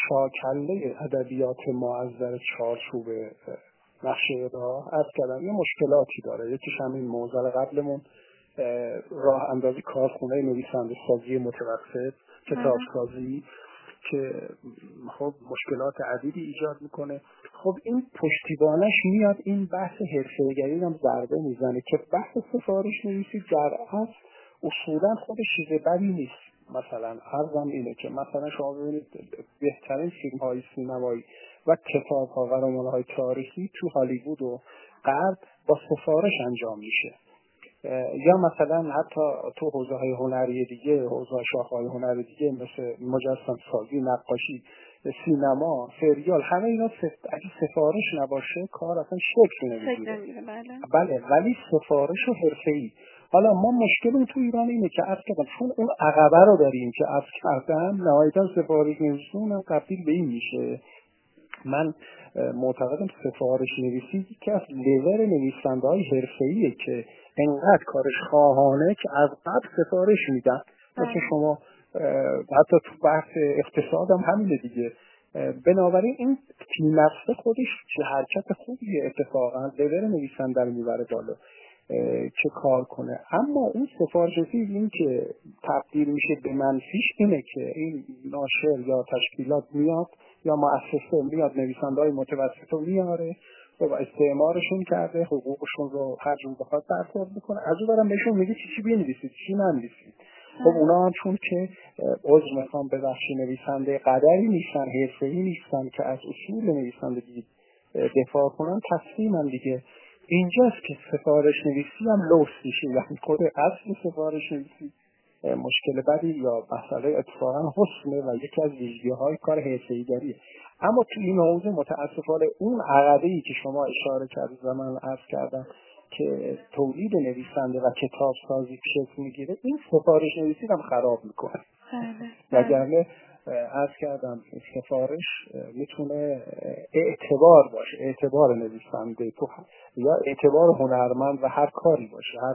ساکله ادبیات ما از نظر چارچوب نقشه راه عرض کردم یه مشکلاتی داره. یکیش همین موضوع قبلمون راه اندازی کارخونه نویسنده سازی متوسط کتابسازی که خب مشکلات عدیدی ایجاد میکنه. خب این پشتیبانش میاد این بحث حرفه‌ای‌گری هم ضربه میزنه که بحث سفارش نویسی در اصل اصولا خود چیز بدی نیست. مثلا عرضم اینه که مثلا شما ببینید بهترین فیلم های سینمایی و کتاب ها و رمان های تاریخی تو هالیوود و غرب با سفارش انجام میشه. یا مثلا حتی تو حوزه های هنری دیگه، حوزه شاخه های هنری دیگه مثل مجسم سازی، نقاشی، سینما، سریال، همه اینا اگه سفارش نباشه کار اصلا شکل نمیگیره. بله، ولی سفارش و حرفه‌ای. حالا ما مشکل تو ایران اینه که چون اون عقبه رو داریم که کردن نهایتا سفارش نویسون هم تبدیل به این میشه. من معتقدم سفارش نویسی یکی از لیور نویسنده های حرفه‌ایه که انقدر کارش خواهانه که از قبل سفارش میدن. مثل شما حتی تو بحث اقتصاد هم همینه دیگه. بنابراین این نفسه خودش چه حرکت خوبیه، اتفاقا لیور نویسنده رو میبره بالا که کار کنه. اما اون سفارش این که تبدیل میشه به منفیش اینه که این ناشر یا تشکیلات میاد یا مؤسسه میاد نویسنده های متوسط رو میاره و استعمارشون کرده، حقوقشون رو هر جور بخواد برخورد میکنه. از اون برم بهشون میگه چی بنویسید چی ننویسید. خب اونا هم چون که عذر میخوام ببخشید نویسنده قدری نیستن، حرفه‌ای نیستن که از اصول نویسندگی دفاع کنن، تصمیمن دیگه. اینجاست که سفارش نویسی هم لوس میشه. یعنی خود اصل سفارش نویسی مشکل بدی یا مسئله اتفاقا حسنه و یکی از ویژگی‌های کار حرفه‌ای‌گریه. اما تو این موضوع متاسفانه اون عقبه‌ای که شما اشاره کردید و من عرض کردم که تولید نویسنده و کتاب سازی شکل میگیره، این سفارش نویسی هم خراب میکنه. وگرنه عرض کردم سفارش میتونه اعتبار باشه، اعتبار نویسنده تو یا اعتبار هنرمند و هر کاری باشه، هر